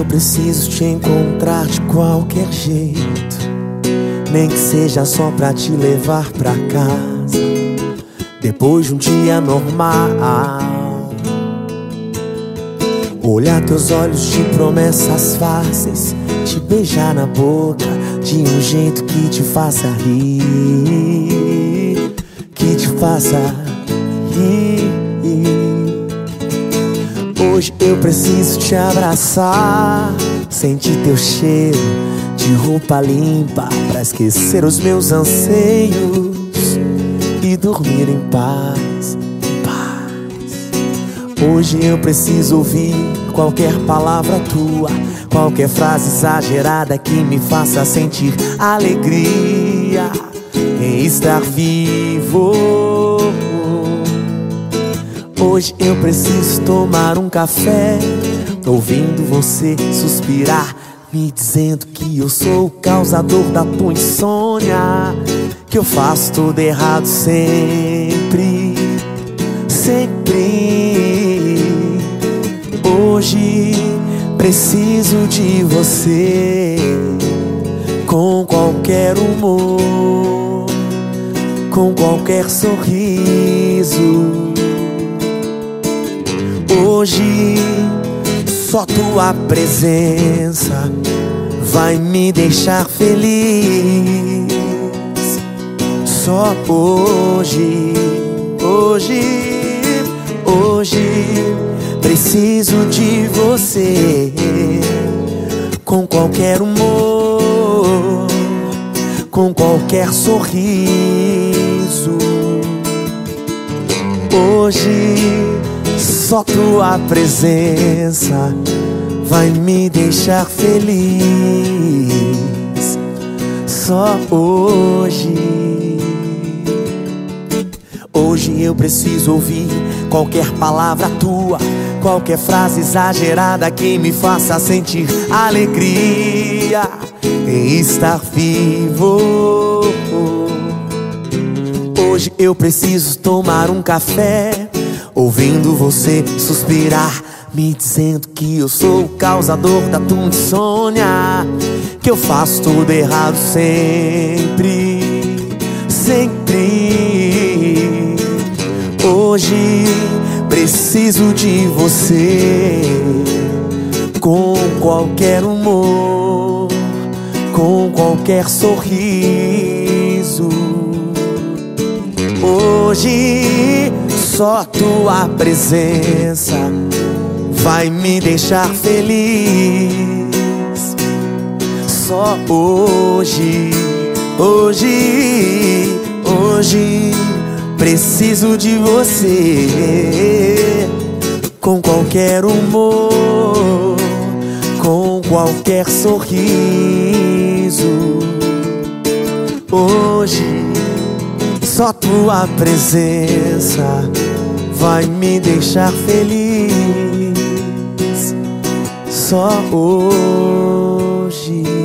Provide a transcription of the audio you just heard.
eu preciso te encontrar de qualquer jeito, nem que seja só pra te levar pra casa depois de um dia normal. Olhar teus olhos de promessas fáceis, te beijar na boca de um jeito que te faça rir, que te faça rir. Hoje eu preciso te abraçar, sentir teu cheiro de roupa limpa pra esquecer os meus anseios e dormir em paz, em paz. Hoje eu preciso ouvir qualquer palavra tua, qualquer frase exagerada que me faça sentir alegria em estar vivo. Hoje eu preciso tomar um café, ouvindo você suspirar, me dizendo que eu sou o causador da tua insônia, que eu faço tudo errado sempre, sempre. Hoje preciso de você, com qualquer humor, com qualquer sorriso. Hoje só tua presença vai me deixar feliz. Só hoje, hoje, hoje preciso de você, com qualquer humor, com qualquer sorriso. Hoje só tua presença vai me deixar feliz. Só hoje. Hoje eu preciso ouvir qualquer palavra tua, qualquer frase exagerada que me faça sentir alegria em estar vivo. Hoje eu preciso tomar um café, ouvindo você suspirar, me dizendo que eu sou o causador da tua insônia, que eu faço tudo errado sempre, sempre. Hoje preciso de você, com qualquer humor, com qualquer sorriso. Hoje só tua presença vai me deixar feliz. Só hoje, hoje, hoje preciso de você, com qualquer humor, com qualquer sorriso. Hoje só tua presença vai me deixar feliz. Só hoje.